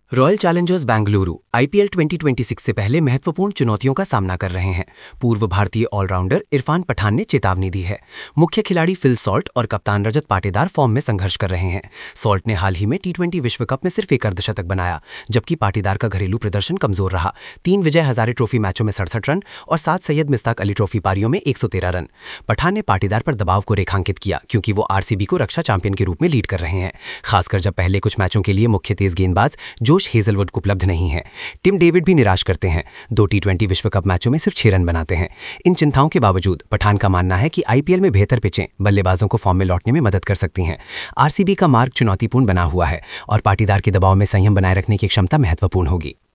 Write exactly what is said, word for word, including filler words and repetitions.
Royal Challengers Bengaluru IPL twenty twenty six से पहले महत्वपूर्ण चुनौतियों का सामना कर रहे हैं। पूर्व भारतीय ऑलराउंडर इरफान पठान ने चेतावनी दी है। मुख्य खिलाड़ी फिल सॉल्ट और कप्तान रजत पाटीदार फॉर्म में संघर्ष कर रहे हैं। सॉल्ट ने हाल ही में टी ट्वेंटी विश्व कप में सिर्फ एक अर्धशतक बनाया, जबकि पाटीदार का घरेलू प्रदर्शन कमजोर रहा। तीन विजय हजारे ट्रॉफी मैचों में सड़सठ रन और सात सैयद मिस्ताक अली ट्रॉफी पारियों में एक सौ तेरह रन। पठान ने पाटीदार पर दबाव को रेखांकित किया, क्योंकि वो आरसीबी को रक्षा चैंपियन के रूप में लीड कर रहे हैं, खासकर जब पहले कुछ मैचों के लिए मुख्य तेज गेंदबाज जोश हेजलवुड को उपलब्ध नहीं है। टिम डेविड भी निराश करते हैं, दो टी ट्वेंटी विश्व कप मैचों में सिर्फ छह रन बनाते हैं। इन चिंताओं के बावजूद पठान का मानना है कि आईपीएल में बेहतर पिचें बल्लेबाजों को फॉर्म में लौटने में मदद कर सकती हैं। आरसीबी का मार्ग चुनौतीपूर्ण बना हुआ है और पाटीदार के दबाव में संयम बनाए रखने की क्षमता महत्वपूर्ण होगी।